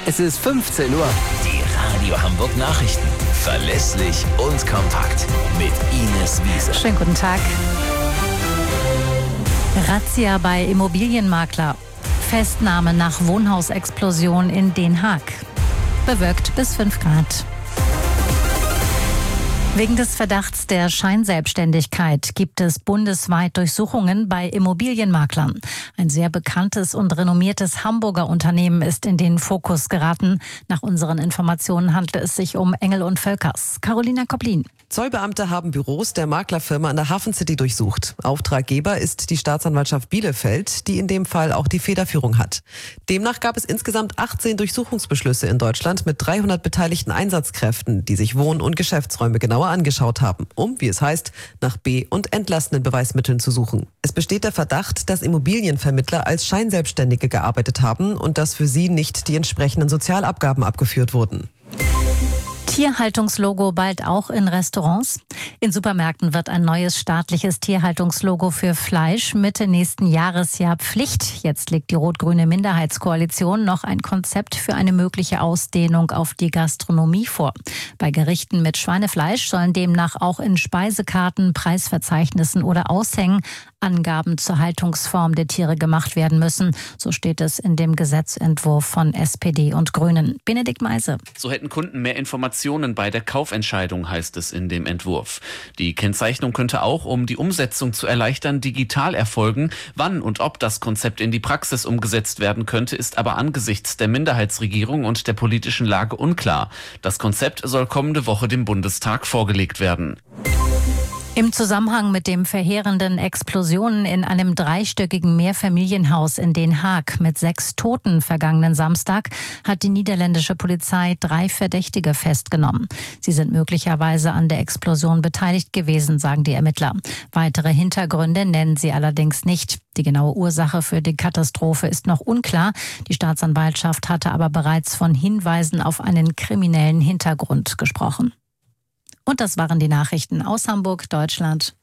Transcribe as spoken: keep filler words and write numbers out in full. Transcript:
Es ist fünfzehn Uhr. Die Radio Hamburg Nachrichten. Verlässlich und kompakt. Mit Ines Wiese. Schönen guten Tag. Razzia bei Immobilienmakler. Festnahme nach Wohnhausexplosion in Den Haag. Bewölkt bis fünf Grad. Wegen des Verdachts der Scheinselbstständigkeit gibt es bundesweit Durchsuchungen bei Immobilienmaklern. Ein sehr bekanntes und renommiertes Hamburger Unternehmen ist in den Fokus geraten. Nach unseren Informationen handelt es sich um Engel und Völkers. Carolina Koplin. Zollbeamte haben Büros der Maklerfirma in der Hafen City durchsucht. Auftraggeber ist die Staatsanwaltschaft Bielefeld, die in dem Fall auch die Federführung hat. Demnach gab es insgesamt achtzehn Durchsuchungsbeschlüsse in Deutschland mit dreihundert beteiligten Einsatzkräften, die sich Wohn- und Geschäftsräume genauer angeschaut haben, um, wie es heißt, nach be- und entlastenden Beweismitteln zu suchen. Es besteht der Verdacht, dass Immobilienvermittler als Scheinselbstständige gearbeitet haben und dass für sie nicht die entsprechenden Sozialabgaben abgeführt wurden. Tierhaltungslogo bald auch in Restaurants? In Supermärkten wird ein neues staatliches Tierhaltungslogo für Fleisch Mitte nächsten Jahres ja Pflicht. Jetzt legt die rot-grüne Minderheitskoalition noch ein Konzept für eine mögliche Ausdehnung auf die Gastronomie vor. Bei Gerichten mit Schweinefleisch sollen demnach auch in Speisekarten, Preisverzeichnissen oder Aushängen Angaben zur Haltungsform der Tiere gemacht werden müssen. So steht es in dem Gesetzentwurf von S P D und Grünen. Benedikt Meise. So hätten Kunden mehr Informationen bei der Kaufentscheidung, heißt es in dem Entwurf. Die Kennzeichnung könnte auch, um die Umsetzung zu erleichtern, digital erfolgen. Wann und ob das Konzept in die Praxis umgesetzt werden könnte, ist aber angesichts der Minderheitsregierung und der politischen Lage unklar. Das Konzept soll kommende Woche dem Bundestag vorgelegt werden. Im Zusammenhang mit den verheerenden Explosionen in einem dreistöckigen Mehrfamilienhaus in Den Haag mit sechs Toten vergangenen Samstag hat die niederländische Polizei drei Verdächtige festgenommen. Sie sind möglicherweise an der Explosion beteiligt gewesen, sagen die Ermittler. Weitere Hintergründe nennen sie allerdings nicht. Die genaue Ursache für die Katastrophe ist noch unklar. Die Staatsanwaltschaft hatte aber bereits von Hinweisen auf einen kriminellen Hintergrund gesprochen. Und das waren die Nachrichten aus Hamburg, Deutschland.